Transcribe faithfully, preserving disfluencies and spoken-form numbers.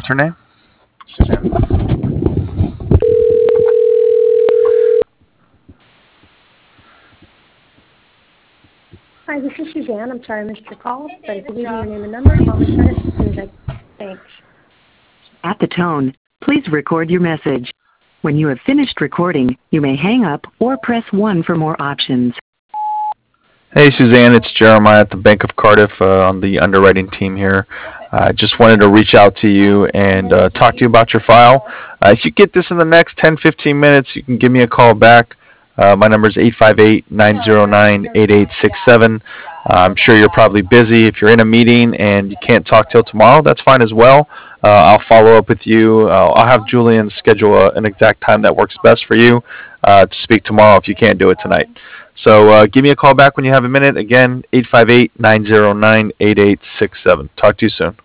what's her name? Suzanne. Hi, this is Suzanne. I'm sorry I missed your call, but if you leave me your name and number, I'll return it as soon as I... Thanks. At the tone, please record your message. When you have finished recording, you may hang up or press one for more options. Hey, Suzanne, it's Jeremiah at the Bank of Cardiff uh, on the underwriting team here. I uh, just wanted to reach out to you and uh, talk to you about your file. Uh, if you get this in the next ten, fifteen minutes, you can give me a call back. Uh, my number is eight five eight, nine zero nine, eight eight six seven. Uh, I'm sure you're probably busy. If you're in a meeting and you can't talk till tomorrow, that's fine as well. Uh, I'll follow up with you. Uh, I'll have Julian schedule a, an exact time that works best for you uh, to speak tomorrow if you can't do it tonight. So uh, give me a call back when you have a minute. Again, eight five eight, nine zero nine, eight eight six seven. Talk to you soon.